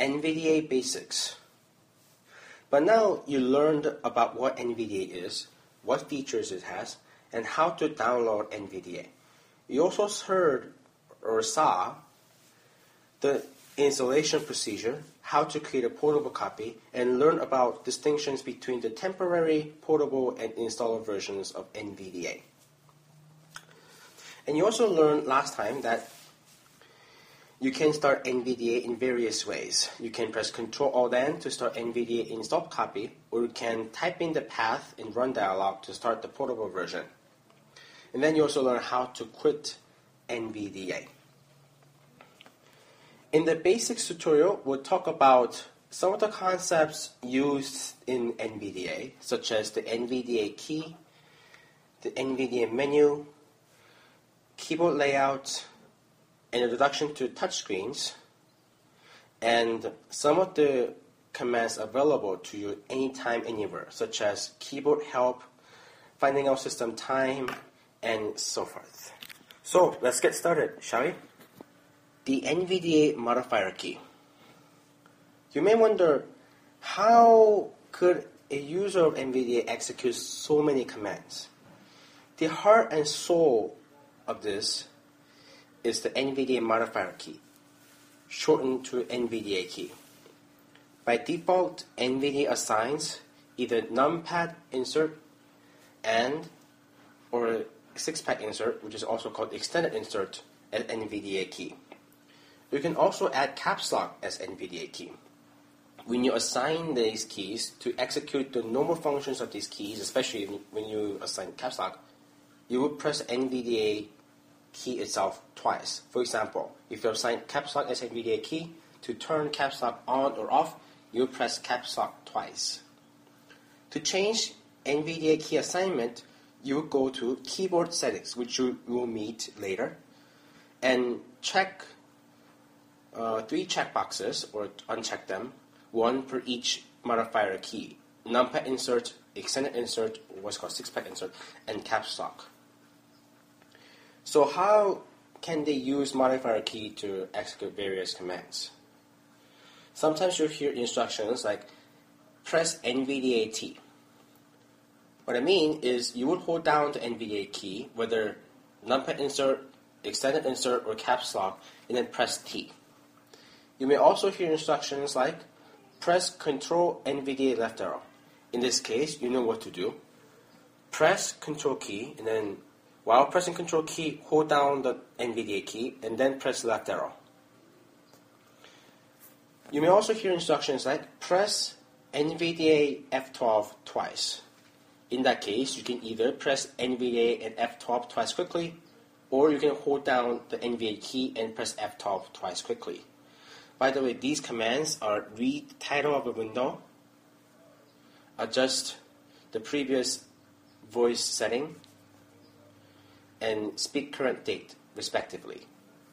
NVDA Basics. But now you learned about what NVDA is, what features it has, and how to download NVDA. You also heard or saw the installation procedure, how to create a portable copy, and learn about distinctions between the temporary, portable, and installer versions of NVDA. And you also learned last time that you can start NVDA in various ways. You can press Ctrl-Alt-N to start NVDA install copy, or you can type in the path in Run dialog to start the portable version. And then you also learn how to quit NVDA. In the basics tutorial, we'll talk about some of the concepts used in NVDA, such as the NVDA key, the NVDA menu, keyboard layout, an introduction to touchscreens, and some of the commands available to you anytime, anywhere, such as keyboard help, finding out system time, and so forth. So let's get started, shall we? The NVDA modifier key. You may wonder, how could a user of NVDA execute so many commands? The heart and soul of this is the NVDA modifier key, shortened to NVDA key. By default, NVDA assigns either numpad insert and or 6-pad insert, which is also called extended insert, as NVDA key. You can also add caps lock as NVDA key. When you assign these keys to execute the normal functions of these keys, especially when you assign caps lock, you will press NVDA key itself twice. For example, if you assign caps lock as NVDA key, to turn caps lock on or off, you will press caps lock twice. To change NVDA key assignment, you will go to keyboard settings, which you will meet later, and check 3 checkboxes, or uncheck them, one for each modifier key: numpad insert, extended insert, what's called 6-pad insert, and caps lock. So how can they use modifier key to execute various commands? Sometimes you'll hear instructions like press NVDA T. What I mean is you would hold down the NVDA key, whether numpad insert, extended insert, or caps lock, and then press T. You may also hear instructions like press Ctrl NVDA left arrow. In this case, you know what to do. Press Ctrl key, and then while pressing Ctrl key, hold down the NVDA key, and then press left arrow. You may also hear instructions like press NVDA F12 twice. In that case, you can either press NVDA and F12 twice quickly, or you can hold down the NVDA key and press F12 twice quickly. By the way, these commands are read title of a window, adjust the previous voice setting, and speak current date, respectively.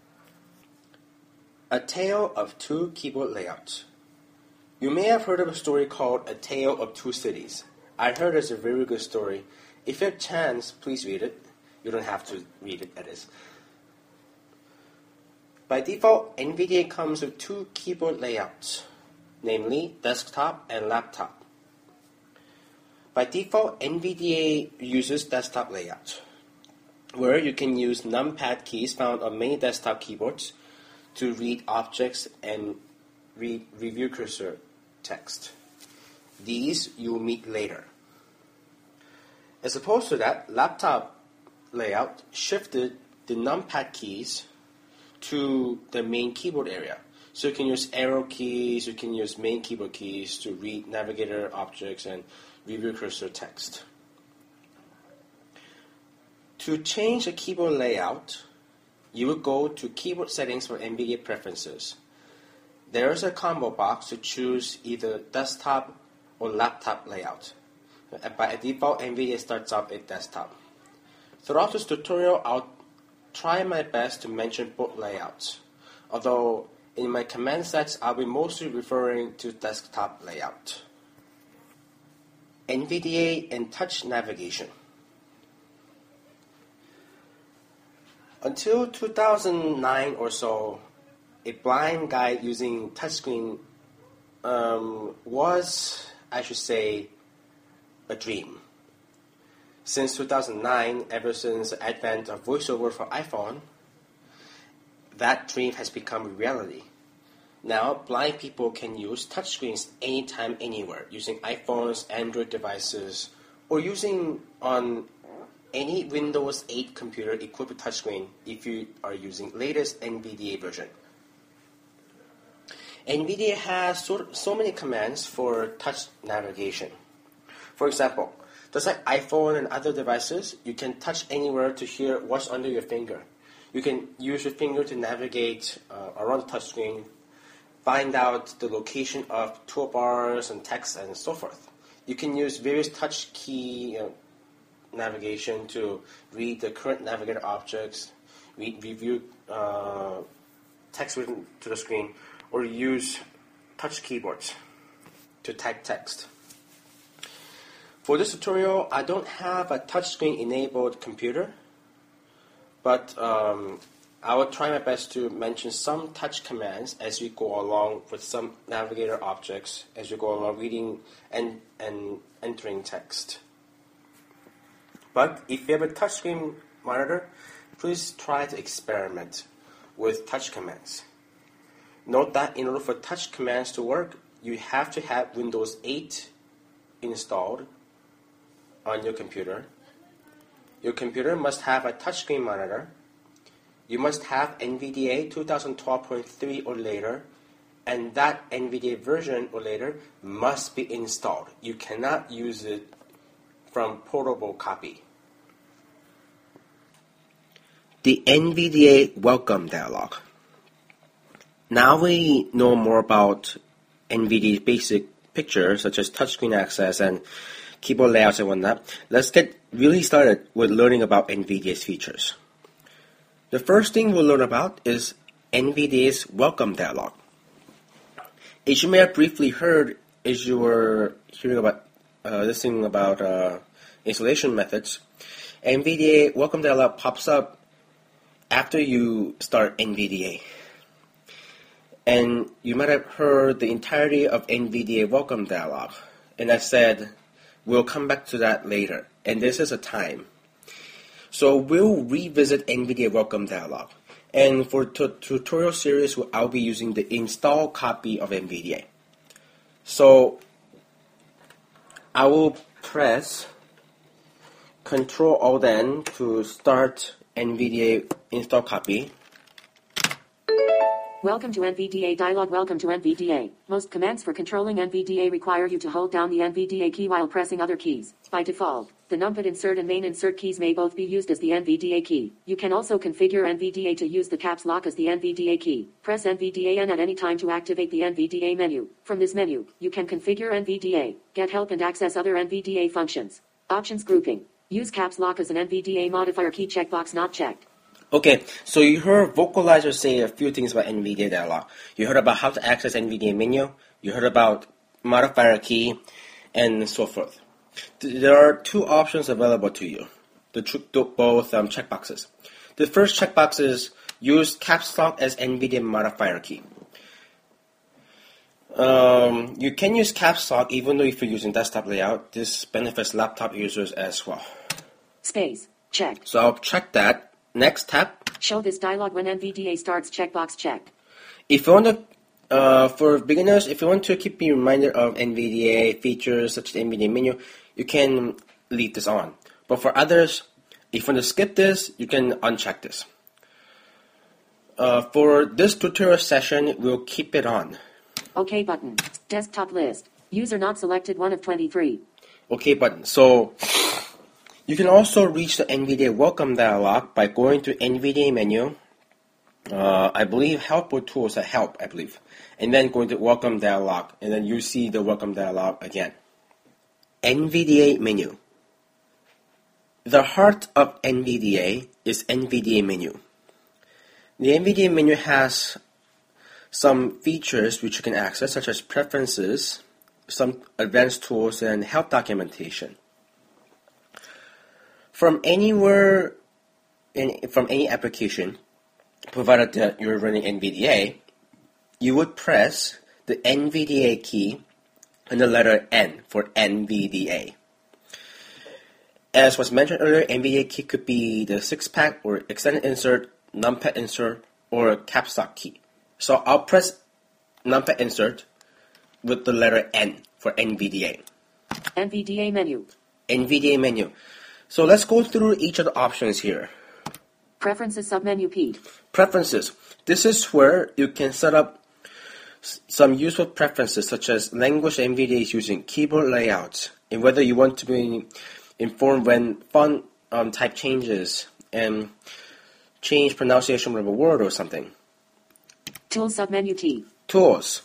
A Tale of Two Keyboard Layouts. You may have heard of a story called A Tale of Two Cities. I heard it's a very good story. If you have a chance, please read it. You don't have to read it, that is. By default, NVDA comes with 2 keyboard layouts, namely desktop and laptop. By default, NVDA uses desktop layout, where you can use numpad keys found on many desktop keyboards to read objects and read review cursor text. These you will meet later. As opposed to that, laptop layout shifted the numpad keys to the main keyboard area. So you can use arrow keys, you can use main keyboard keys to read navigator objects and review cursor text. To change the keyboard layout, you will go to keyboard settings for NVDA preferences. There is a combo box to choose either desktop or laptop layout. By default, NVDA starts off at desktop. Throughout this tutorial, I'll try my best to mention both layouts, although in my command sets, I'll be mostly referring to desktop layout. NVDA and touch navigation. Until 2009 or so, a blind guide using touchscreen was, I should say, a dream. Since 2009, ever since the advent of VoiceOver for iPhone, that dream has become reality. Now, blind people can use touchscreens anytime, anywhere, using iPhones, Android devices, or using on any Windows 8 computer equipped with touchscreen if you are using latest NVDA version. NVDA has so many commands for touch navigation. For example, just like iPhone and other devices, you can touch anywhere to hear what's under your finger. You can use your finger to navigate around the touchscreen, find out the location of toolbars and text and so forth. You can use various touch key navigation to read the current navigator objects, review text written to the screen, or use touch keyboards to type text. For this tutorial, I don't have a touchscreen enabled computer, but I will try my best to mention some touch commands as we go along with some navigator objects as we go along reading and entering text. But if you have a touchscreen monitor, please try to experiment with touch commands. Note that in order for touch commands to work, you have to have Windows 8 installed on your computer. Your computer must have a touchscreen monitor. You must have NVDA 2012.3 or later, and that NVDA version or later must be installed. You cannot use it from portable copy. The NVDA welcome dialog. Now we know more about NVDA's basic pictures, such as touchscreen access and keyboard layouts and whatnot. Let's get really started with learning about NVDA's features. The first thing we'll learn about is NVDA's welcome dialog. As you may have briefly heard as you were hearing about listening about installation methods, NVDA welcome dialog pops up after you start NVDA. And you might have heard the entirety of NVDA welcome dialog. And I said, we'll come back to that later. And this is a time. So we'll revisit NVDA welcome dialog. And for tutorial series, I'll be using the install copy of NVDA. So I will press Ctrl Alt N to start NVDA install copy. Welcome to NVDA dialog. Welcome to NVDA. Most commands for controlling NVDA require you to hold down the NVDA key while pressing other keys. By default, the numpad insert and main insert keys may both be used as the NVDA key. You can also configure NVDA to use the caps lock as the NVDA key. Press NVDA N at any time to activate the NVDA menu. From this menu, you can configure NVDA, get help and access other NVDA functions. Options grouping. Use caps lock as an NVDA modifier key checkbox not checked. Okay, so you heard Vocalizer say a few things about NVDA dialog. You heard about how to access NVDA menu. You heard about modifier key, and so forth. There are two options available to you, both checkboxes. The first checkbox is use caps lock as NVDA modifier key. You can use caps lock even though if you're using desktop layout. This benefits laptop users as well. Space. Check. So I'll check that. Next tab. Show this dialog when NVDA starts. Checkbox checked. If you want to, for beginners, if you want to keep being reminded of NVDA features such as NVDA menu, you can leave this on. But for others, if you want to skip this, you can uncheck this. For this tutorial session, we'll keep it on. OK button. Desktop list. User not selected 1 of 23. OK button. So you can also reach the NVDA welcome dialog by going to NVDA menu. I believe help or tools are help, I believe. And then going to welcome dialog. And then you see the welcome dialog again. NVDA menu. The heart of NVDA is NVDA menu. The NVDA menu has some features which you can access, such as preferences, some advanced tools, and help documentation. From anywhere, from any application, provided that you're running NVDA, you would press the NVDA key, and the letter N for NVDA. As was mentioned earlier, NVDA key could be the 6-pack or extended insert, numpad insert, or caps lock key. So I'll press numpad insert with the letter N for NVDA. NVDA menu. NVDA menu. So let's go through each of the options here. Preferences submenu P. Preferences. This is where you can set up some useful preferences such as language NVDA is using, keyboard layouts, and whether you want to be informed when font type changes and change pronunciation of a word or something. Tools submenu T. Tools.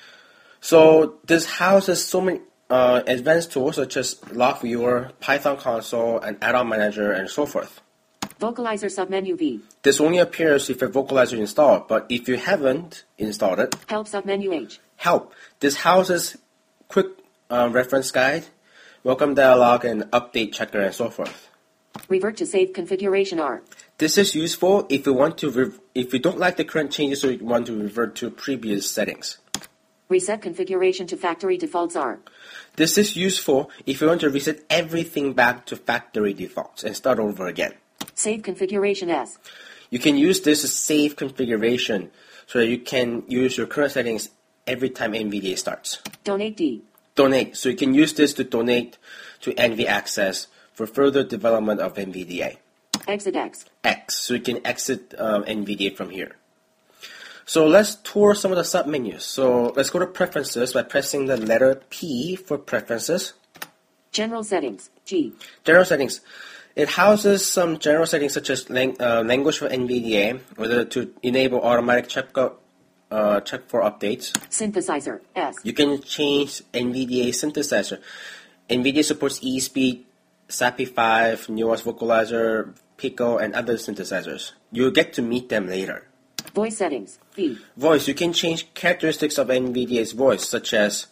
So this houses so many advanced tools such as Log Viewer, Python Console, and Add-on Manager, and so forth. Vocalizer submenu V. This only appears if your vocalizer is installed, but if you haven't installed it, Help submenu H. Help. This houses quick reference guide, welcome dialog, and update checker, and so forth. Revert to save configuration R. This is useful if you want to if you don't like the current changes or you want to revert to previous settings. Reset configuration to factory defaults R. This is useful if you want to reset everything back to factory defaults and start over again. Save configuration S. You can use this to save configuration so that you can use your current settings every time NVDA starts. Donate D. Donate. So you can use this to donate to NV Access for further development of NVDA. Exit X. X. So you can exit NVDA from here. So let's tour some of the submenus. So let's go to Preferences by pressing the letter P for Preferences. General settings G. General settings. It houses some general settings such as language for NVDA, whether to enable automatic check for updates. Synthesizer S. You can change NVDA synthesizer. NVDA supports eSpeed, SAPI5, Nuance Vocalizer, Pico, and other synthesizers. You'll get to meet them later. Voice settings V. Voice. You can change characteristics of NVDA's voice, such as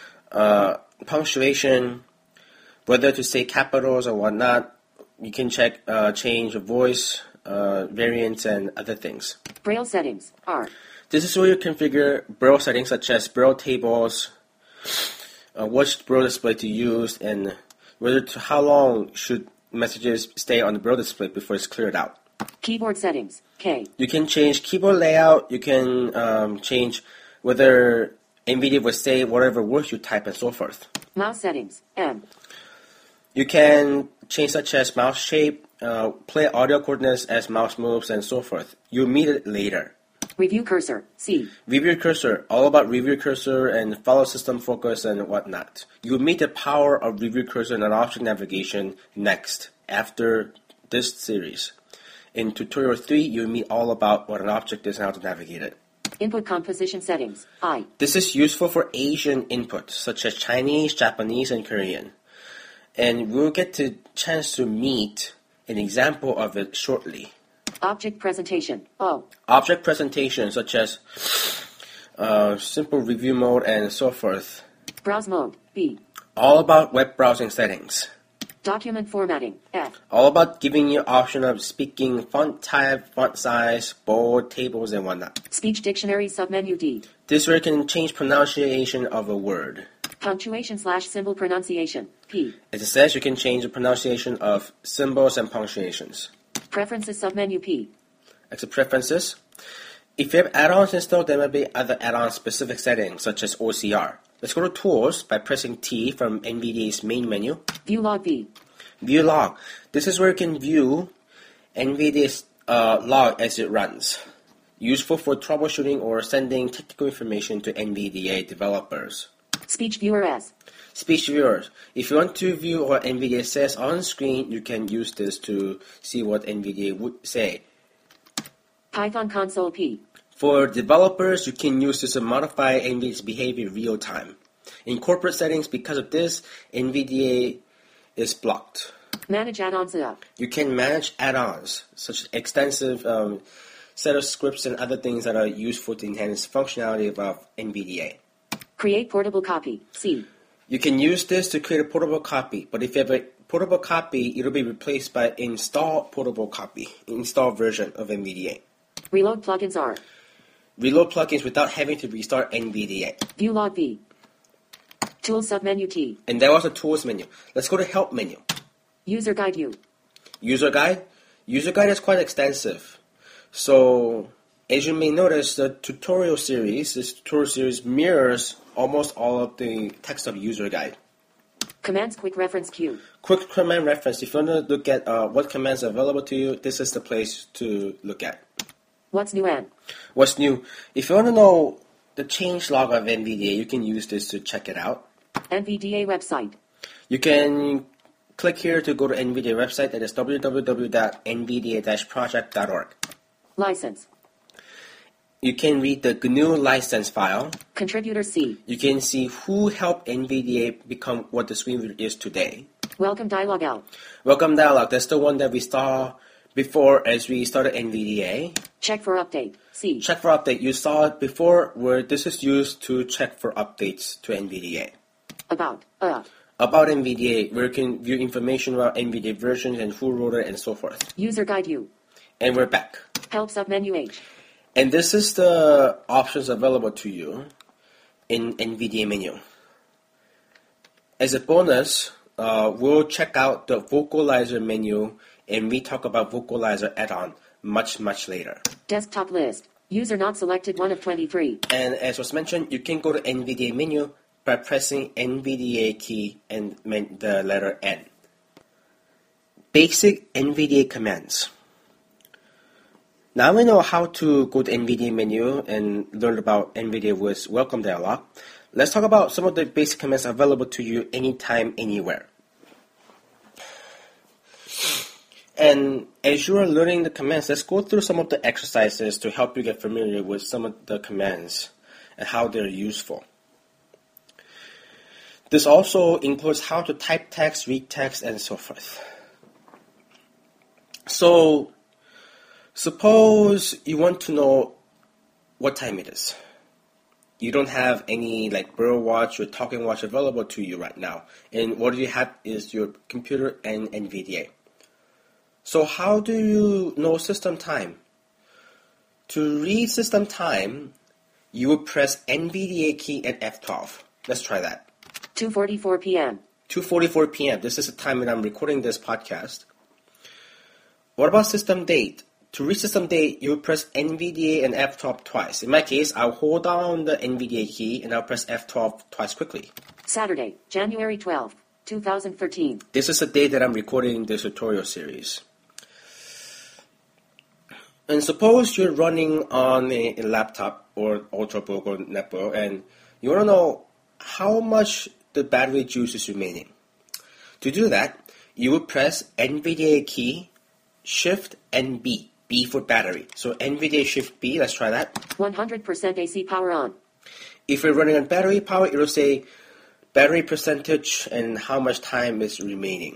punctuation, whether to say capitals or whatnot. You can change voice, variants, and other things. Braille settings R. This is where you configure Braille settings such as Braille tables, which Braille display to use, and how long should messages stay on the Braille display before it's cleared out. Keyboard settings K. You can change keyboard layout. You can change whether NVIDIA will say whatever words you type and so forth. Mouse settings M. You can change such as mouse shape, play audio coordinates as mouse moves, and so forth. You'll meet it later. Review cursor C. Review cursor, all about review cursor and follow system focus and whatnot. You'll meet the power of review cursor and object navigation next, after this series. In tutorial 3, you'll meet all about what an object is and how to navigate it. Input composition settings I. This is useful for Asian input, such as Chinese, Japanese, and Korean. And we'll get the chance to meet an example of it shortly. Object presentation O. Object presentation, such as simple review mode and so forth. Browse mode B. All about web browsing settings. Document formatting F. All about giving you option of speaking font type, font size, bold, tables, and whatnot. Speech dictionary submenu D. This way you can change pronunciation of a word. Punctuation/symbol pronunciation P. As it says, you can change the pronunciation of symbols and punctuations. Preferences submenu P. Exit Preferences. If you have add-ons installed, there may be other add-on specific settings, such as OCR. Let's go to Tools by pressing T from NVDA's main menu. View log V. View log. This is where you can view NVDA's log as it runs. Useful for troubleshooting or sending technical information to NVDA developers. Speech viewer S. Speech viewers. If you want to view what NVDA says on screen, you can use this to see what NVDA would say. Python console P. For developers, you can use this to modify NVIDIA's behavior real time. In corporate settings, because of this, NVDA is blocked. Manage add-ons up. You can manage add-ons, such as extensive set of scripts and other things that are useful to enhance functionality of NVDA. Create portable copy C. You can use this to create a portable copy, but if you have a portable copy, it'll be replaced by install portable copy, install version of NVDA. Reload plugins R. Reload plugins without having to restart NVDA. View log V. Tools submenu T. And there was a tools menu. Let's go to help menu. User guide U. User guide. User guide is quite extensive. So as you may notice, this tutorial series mirrors almost all of the text of user guide. Commands quick reference queue. Quick command reference. If you want to look at what commands are available to you, this is the place to look at. What's new and? What's new? If you want to know the change log of NVDA, you can use this to check it out. NVDA website. You can click here to go to NVDA website. That is www.nvda-project.org. License. You can read the GNU license file. Contributor C. You can see who helped NVDA become what the screen is today. Welcome dialog L. Welcome dialog. That's the one that we saw before as we started NVDA. Check for update. C. Check for update. You saw it before where this is used to check for updates to NVDA. About. About NVDA, where you can view information about NVDA versions and who wrote it and so forth. User guide U. And we're back. Help submenu H. And this is the options available to you in NVDA menu. As a bonus, we'll check out the Vocalizer menu and we talk about Vocalizer add-on much later. Desktop list. User not selected 1 of 23. And as was mentioned, you can go to NVDA menu by pressing NVDA key and the letter N. Basic NVDA commands. Now we know how to go to NVDA menu and learn about NVDA with welcome dialog. Let's talk about some of the basic commands available to you anytime, anywhere. And as you are learning the commands, let's go through some of the exercises to help you get familiar with some of the commands and how they're useful. This also includes how to type text, read text, and so forth. So, suppose you want to know what time it is. You don't have any like bird watch or talking watch available to you right now. And what you have is your computer and NVDA. So how do you know system time? To read system time, you will press NVDA key and F12. Let's try that. 2:44 p.m. 2:44 p.m. This is the time when I'm recording this podcast. What about system date? To read system date, you press NVDA and F12 twice. In my case, I'll hold down the NVDA key and I'll press F12 twice quickly. Saturday, January 12th, 2013. This is the day that I'm recording this tutorial series. And suppose you're running on a laptop or Ultrabook or Netbook and you want to know how much the battery juice is remaining. To do that, you will press NVDA key, Shift, and B. B for battery. So NVDA Shift B, let's try that. 100% AC power on. If you're running on battery power, it will say battery percentage and how much time is remaining.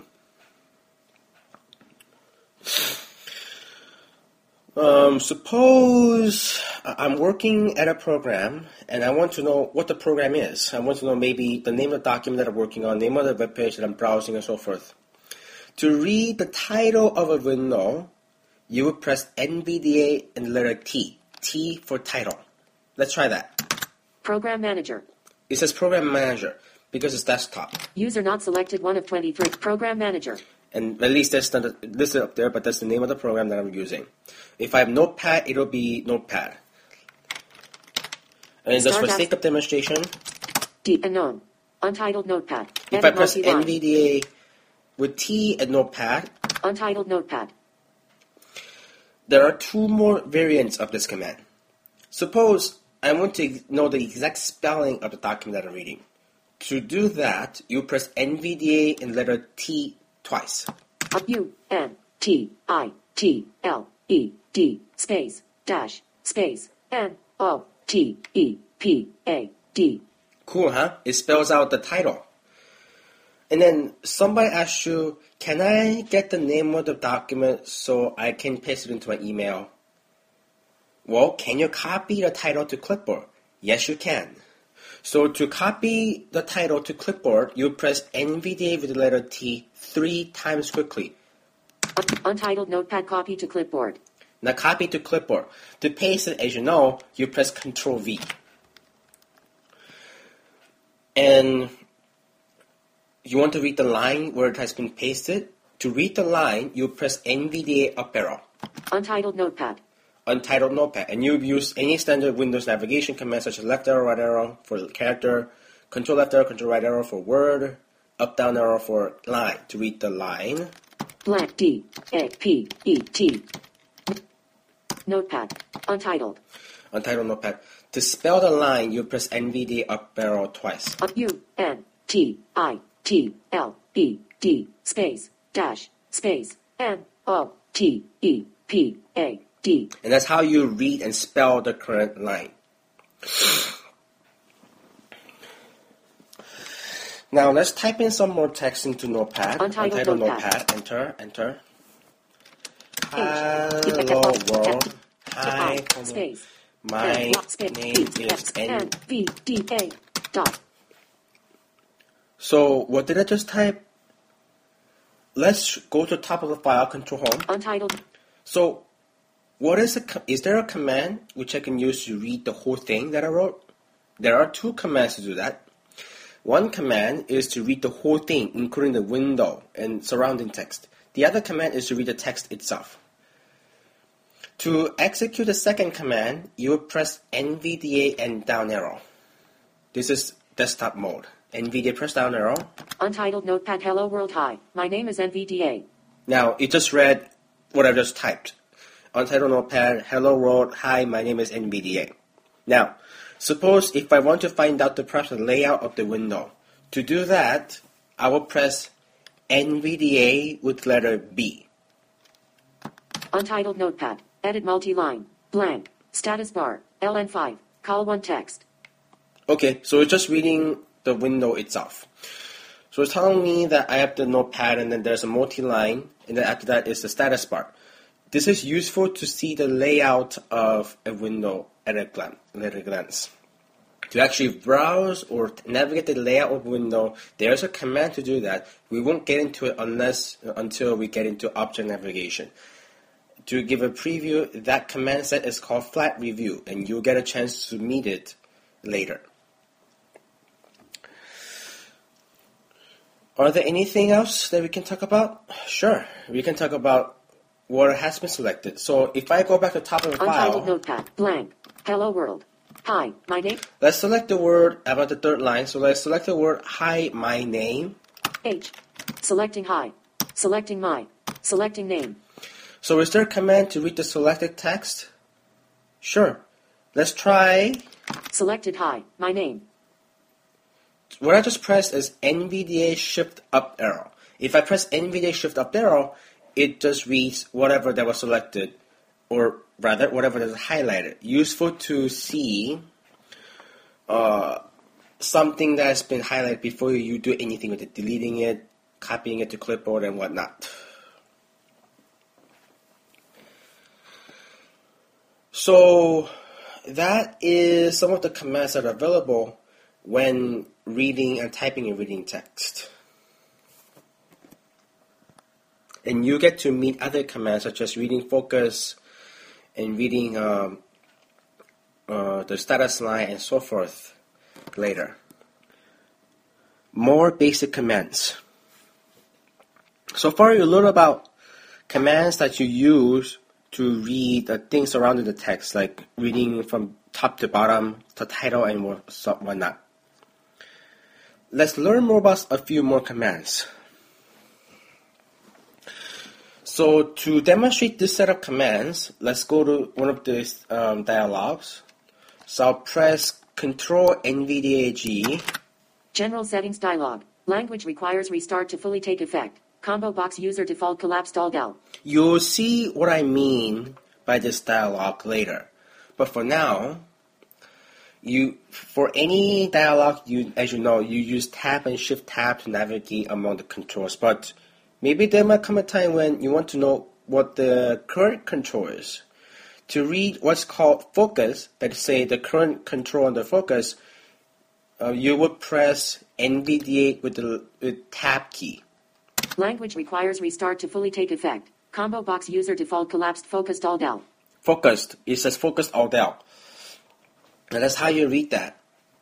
Suppose I'm working at a program and I want to know what the program is. I want to know maybe the name of the document that I'm working on, name of the web page that I'm browsing, and so forth. To read the title of a window, you would press NVDA and the letter T. T for title. Let's try that. Program Manager. It says Program Manager because it's desktop. User not selected 1 of 23. Program Manager. And at least that's not listed up there, but that's the name of the program that I'm using. If I have Notepad, it'll be Notepad. And just for sake of demonstration, D and none. Untitled Notepad. If I press NVDA with T and Notepad, Untitled Notepad. There are two more variants of this command. Suppose I want to know the exact spelling of the document that I'm reading. To do that, you press NVDA and letter T twice. U-N-T-I-T-L-E-D space dash space N-O-T-E-P-A-D. Cool, huh? It spells out the title. And then somebody asks you, can I get the name of the document so I can paste it into my email? Well, can you copy the title to clipboard? Yes, you can. So to copy the title to clipboard, you press NVDA with the letter T 3 times quickly. Untitled Notepad copy to clipboard. Now copy to clipboard. To paste it, as you know, you press Control V. And you want to read the line where it has been pasted. To read the line, you press NVDA up arrow. Untitled Notepad. Untitled Notepad. And you use any standard Windows navigation command such as left arrow, right arrow for character, control left arrow, control right arrow for word, up down arrow for line. To read the line. Blank D-A-P-E-T. Notepad. Untitled. Untitled Notepad. To spell the line, you press NVDA up arrow twice. U-N-T-I-T-L-E-D space dash space N-O-T-E-P-A-D. And that's how you read and spell the current line. Now let's type in some more text into Notepad. Untitled Notepad. Enter. Hello world. Hi. Space. My name is NVDA. Dot. So what did I just type? Let's go to the top of the file, Control Home. Untitled. So what is there a command which I can use to read the whole thing that I wrote? There are two commands to do that. One command is to read the whole thing, including the window and surrounding text. The other command is to read the text itself. To execute the second command, you will press NVDA and down arrow. This is desktop mode. NVDA, press down arrow. Untitled Notepad. Hello world. Hi. My name is NVDA. Now, it just read what I just typed. Untitled Notepad. Hello world. Hi, my name is NVDA. Now, suppose if I want to find out perhaps the layout of the window. To do that, I will press NVDA with letter B. Untitled Notepad. Edit multi-line. Blank. Status bar. LN5. Call 1 text. Okay, so it's just reading the window itself. So it's telling me that I have the notepad and then there's a multi-line and then after that is the status bar. This is useful to see the layout of a window at a glance. To actually browse or navigate the layout of a window, there's a command to do that. We won't get into it until we get into object navigation. To give a preview, that command set is called Flat Review, and you'll get a chance to meet it later. Are there anything else that we can talk about? Sure, we can talk about what has been selected. So if I go back to the top of the file... Untitled Notepad. Blank. Hello world. Hi, my name... Let's select the word about the third line. So let's select the word Hi, my name. H. Selecting hi. Selecting my. Selecting name. So is there a command to read the selected text? Sure. Let's try. Selected hi, my name. What I just pressed is NVDA Shift Up arrow. If I press NVDA Shift Up arrow, it just reads whatever that was selected, or rather, whatever that is highlighted. Useful to see something that has been highlighted before you do anything with it, deleting it, copying it to clipboard, and whatnot. So that is some of the commands that are available when reading and typing and reading text. And you get to meet other commands such as reading focus and reading the status line and so forth later. More basic commands. So far you learned about commands that you use to read the things surrounding the text, like reading from top to bottom, the title and whatnot. Let's learn more about a few more commands. So to demonstrate this set of commands, let's go to one of these dialogues. So I'll press Control NVDA G. General settings dialog. Language requires restart to fully take effect. Combo box user default collapsed all del. You'll see what I mean by this dialog later. But for now, for any dialog, as you know, you use Tab and Shift Tab to navigate among the controls. But maybe there might come a time when you want to know what the current control is. To read what's called focus, let's say the current control on the focus, you would press NVDA with Tab key. Language requires restart to fully take effect. Combo box user default collapsed focused all del. Focused. It says focused all del. And that's how you read that.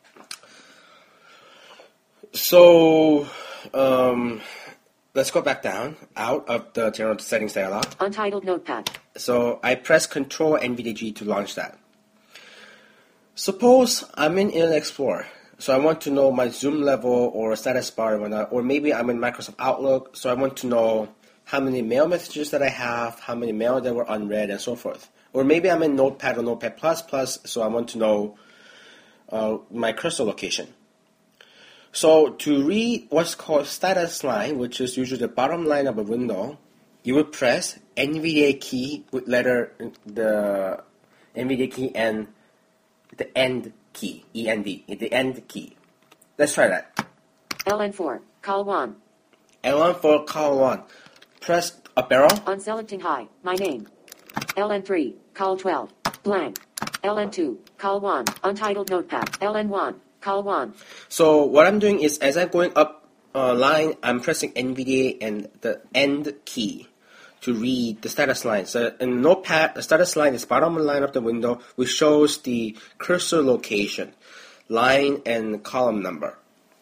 So, let's go back down, out of the general settings dialog. Untitled notepad. So I press Control NVDA-G to launch that. Suppose I'm in Internet Explorer. So I want to know my zoom level or status bar or whatnot, or maybe I'm in Microsoft Outlook, so I want to know how many mail messages that I have, how many mail that were unread, and so forth. Or maybe I'm in Notepad or Notepad++, so I want to know my cursor location. So to read what's called status line, which is usually the bottom line of a window, you would press NVDA key with the NVDA key and the end key, END, the end key. Let's try that. LN4, call 1. LN4, call 1. Press up arrow. Unselecting high, my name. LN3, call 12, blank. LN2, call 1, untitled notepad. LN1, call 1. So what I'm doing is, as I'm going up line, I'm pressing NVDA and the end key to read the status line. So in Notepad, the status line is bottom line of the window, which shows the cursor location, line and column number.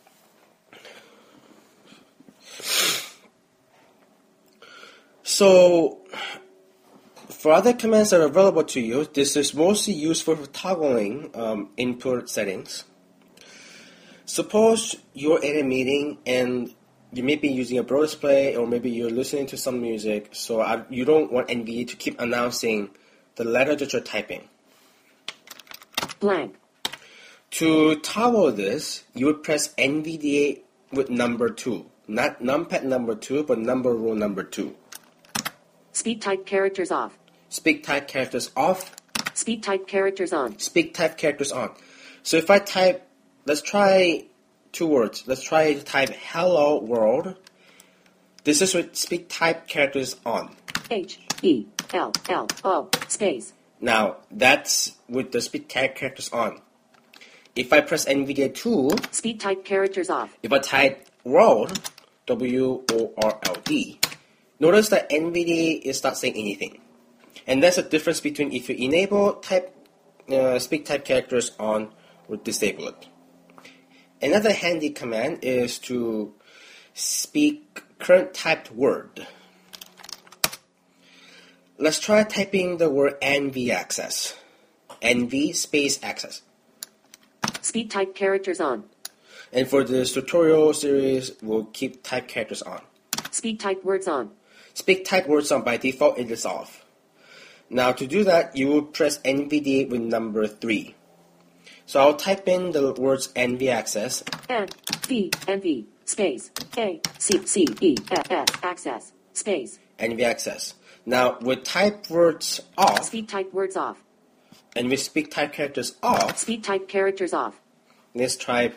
So for other commands that are available to you, this is mostly useful for toggling input settings. Suppose you're in a meeting and you may be using a Braille display, or maybe you're listening to some music, so you don't want NVDA to keep announcing the letter that you're typing. Blank. To toggle this, you would press NVDA with number 2. Not numpad number 2, but number row number 2. Speed type characters off. Speak type characters off. Speed type characters on. Speak type characters on. So if I type, let's try 2 words. Let's try to type hello world. This is with speak type characters on. H-E-L-L-O space. Now, that's with the speak type characters on. If I press NVDA 2, speed type characters off. If I type world, W-O-R-L-D, notice that NVDA is not saying anything. And that's the difference between if you enable speak type characters on or disable it. Another handy command is to speak current typed word. Let's try typing the word NV access. NV space access. Speed type characters on. And for this tutorial series, we'll keep type characters on. Speed type words on. Speak type words on. By default, it is off. Now to do that, you will press NVDA with number 3. So I'll type in the words NV access. NV space A-C-C-E-S access space. NV access. Now with type words off. Speed type words off. And with speak type characters off. Speed type characters off. Let's type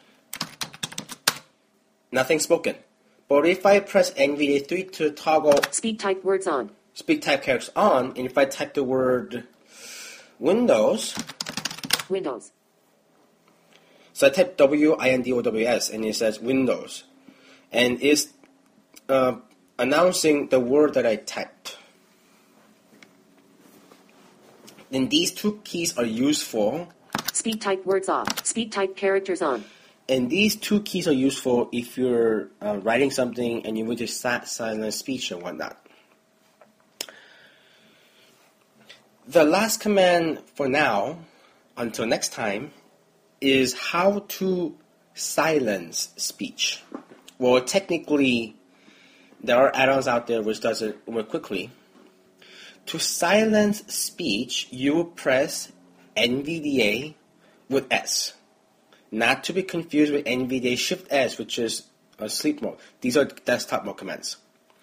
nothing spoken. But if I press NVDA 3 to toggle speed type words on. Speak type characters on, and if I type the word Windows. So I type W-I-N-D-O-W-S, and it says Windows. And it's announcing the word that I typed. Then these 2 keys are useful. Speed type words off. Speed type characters on. And these 2 keys are useful if you're writing something and you want to silent speech and whatnot. The last command for now, until next time, is how to silence speech. Well, technically, there are add-ons out there which does it more quickly. To silence speech, you press NVDA with S. Not to be confused with NVDA Shift S, which is sleep mode. These are desktop mode commands.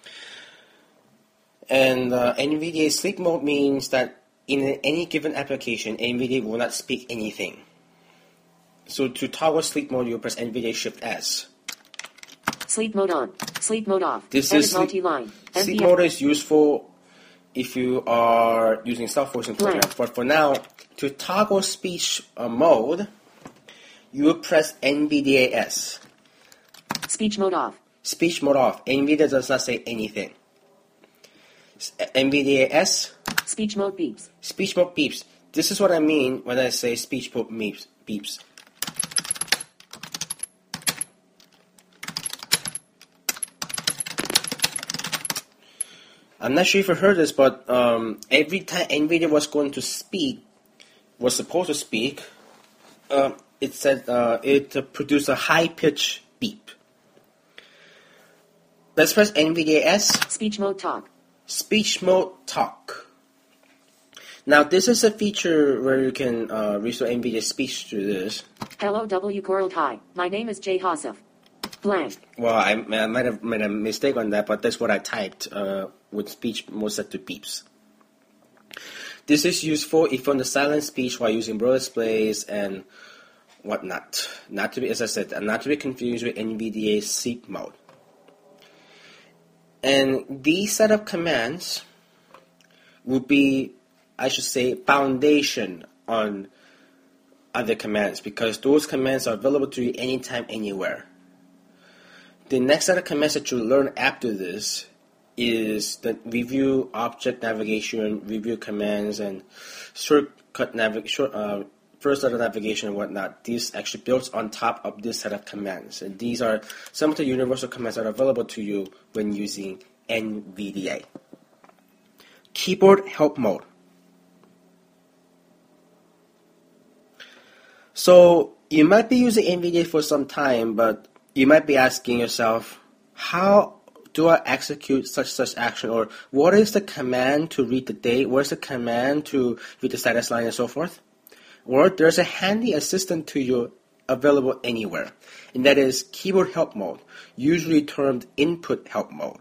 And NVDA sleep mode means that in any given application, NVDA will not speak anything. So to toggle sleep mode, you press NVDA Shift S. Sleep mode on. Sleep mode off. This Edit is multi-line. sleep mode is useful if you are using self-voicing programs. But for now, to toggle speech mode, you will press NVDA S. Speech mode off. Speech mode off. NVDA does not say anything. NVDA S, Speech mode beeps. speech mode beeps. This is what I mean when I say speech mode beeps. I'm not sure if you heard this, but every time NVIDIA was supposed to speak, it said it produced a high-pitched beep. Let's press NVDA S. Speech mode talk. Speech mode talk. Now, this is a feature where you can restore NVIDIA speech to this. Hello W Coral Hi. My name is Jay Hossef. Blank. Well, I might have made a mistake on that, but that's what I typed with speech mode set to beeps. This is useful if on the silent speech while using braille displays and whatnot. Not to be, as I said, not to be confused with NVDA sleep mode. And these set of commands would be, I should say, foundation on other commands because those commands are available to you anytime, anywhere. The next set of commands that you'll learn after this is the review object navigation, review commands, and shortcut first order navigation and whatnot. These actually built on top of this set of commands. And these are some of the universal commands that are available to you when using NVDA. Keyboard help mode. So you might be using NVDA for some time, but you might be asking yourself, how do I execute such action? Or what is the command to read the date? What is the command to read the status line and so forth? Or there's a handy assistant to you available anywhere. And that is keyboard help mode, usually termed input help mode.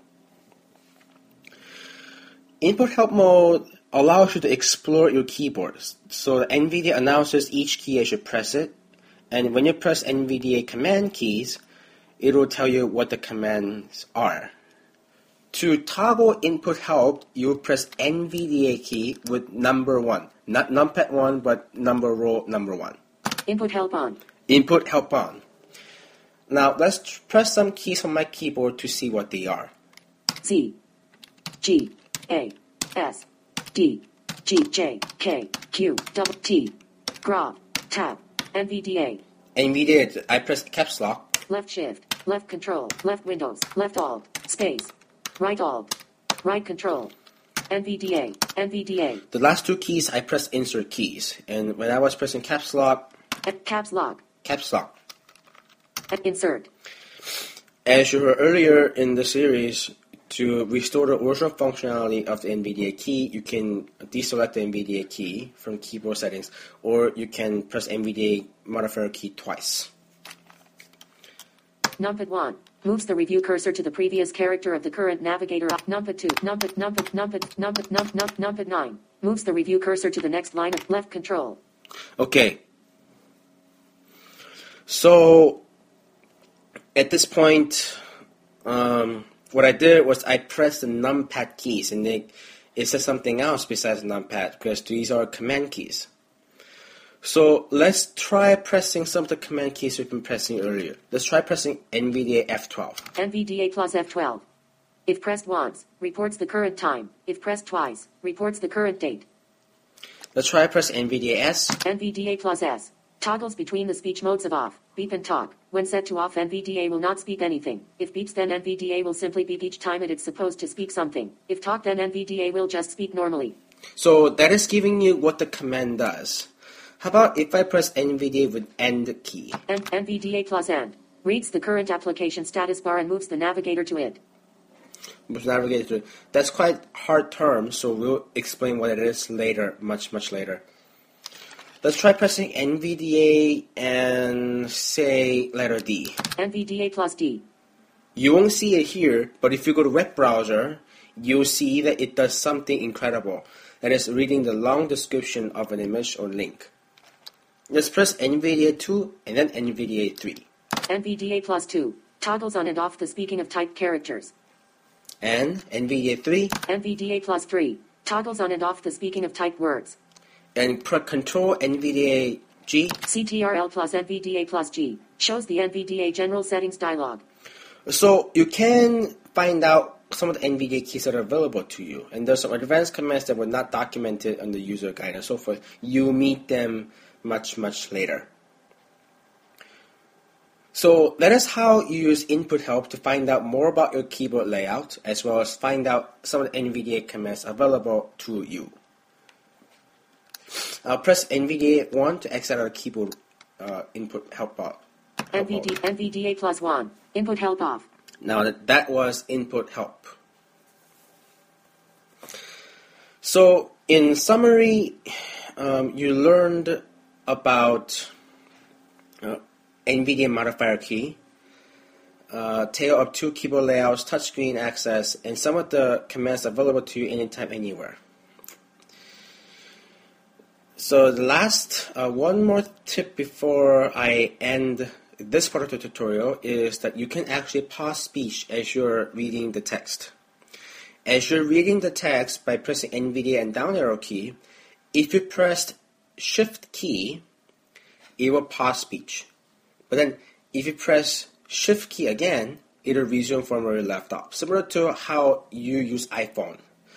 Input help mode allows you to explore your keyboard. So NVIDIA announces each key as you press it. And when you press NVDA command keys, it will tell you what the commands are. To toggle input help, you will press NVDA key with number 1. Not numpad 1, but row number 1. Input help on. Input help on. Now let's press some keys on my keyboard to see what they are. Z, G, A, S, D, G, J, K, Q, double T, Graph, Tab, NVDA. NVDA, I press caps lock. Left shift, left control, left Windows, left alt, space, right alt, right control, NVDA, NVDA. The last two keys, I press insert keys. And when I was pressing caps lock, caps lock, insert. As you heard earlier in the series, to restore the original functionality of the NVDA key, you can deselect the NVDA key from keyboard settings, or you can press NVDA modifier key twice. Numpad 1 moves the review cursor to the previous character of the current navigator. Numpad 2, Numpad 9 moves the review cursor to the next line of left control. Okay. So at this point, what I did was I pressed the numpad keys, and it says something else besides numpad because these are command keys. So let's try pressing some of the command keys we've been pressing earlier. Let's try pressing NVDA F12. NVDA plus F12. If pressed once, reports the current time. If pressed twice, reports the current date. Let's try press NVDA S. NVDA plus S. Toggles between the speech modes of off, beep and talk. When set to off, NVDA will not speak anything. If beeps, then NVDA will simply beep each time it is supposed to speak something. If talk, then NVDA will just speak normally. So that is giving you what the command does. How about if I press NVDA with end key? NVDA plus end reads the current application status bar and moves the navigator to it. That's quite hard term, so we'll explain what it is later, much later. Let's try pressing NVDA and say letter D. NVDA plus D. You won't see it here, but if you go to web browser, you'll see that it does something incredible. That is reading the long description of an image or link. Let's press NVDA 2 and then NVDA 3. NVDA plus 2 toggles on and off the speaking of typed characters. And NVDA 3. NVDA plus 3 toggles on and off the speaking of typed words. And control NVDA G. CTRL plus NVDA plus G shows the NVDA general settings dialog. So you can find out some of the NVDA keys that are available to you. And there's some advanced commands that were not documented on the user guide and so forth. You meet them much, much later. So that is how you use input help to find out more about your keyboard layout, as well as find out some of the NVDA commands available to you. I'll press NVDA 1 to exit our keyboard input help bar. NVDA +1. Input help off. Now that was input help. So in summary, you learned about NVDA modifier key, tale of two keyboard layouts, touchscreen access, and some of the commands available to you anytime, anywhere. So the last, one more tip before I end this part of the tutorial is that you can actually pause speech as you're reading the text. As you're reading the text by pressing NVDA and down arrow key, if you pressed Shift key, it will pause speech. But then if you press Shift key again, it will resume from where you left off. Similar to how you use iPhone.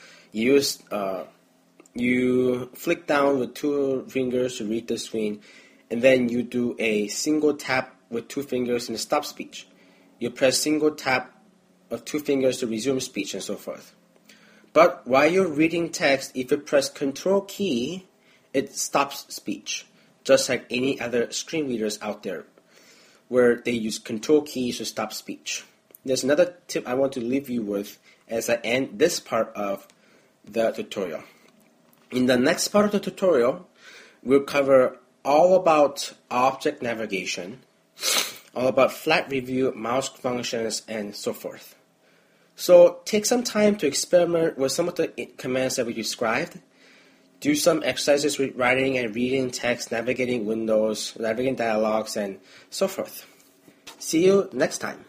You flick down with two fingers to read the screen, and then you do a single tap with two fingers in the stop speech. You press single tap of two fingers to resume speech and so forth. But while you're reading text, if you press Control key, it stops speech, just like any other screen readers out there where they use Control keys to stop speech. There's another tip I want to leave you with as I end this part of the tutorial. In the next part of the tutorial, we'll cover all about object navigation, all about flat review, mouse functions, and so forth. So take some time to experiment with some of the commands that we described. Do some exercises with writing and reading text, navigating windows, navigating dialogues, and so forth. See you next time.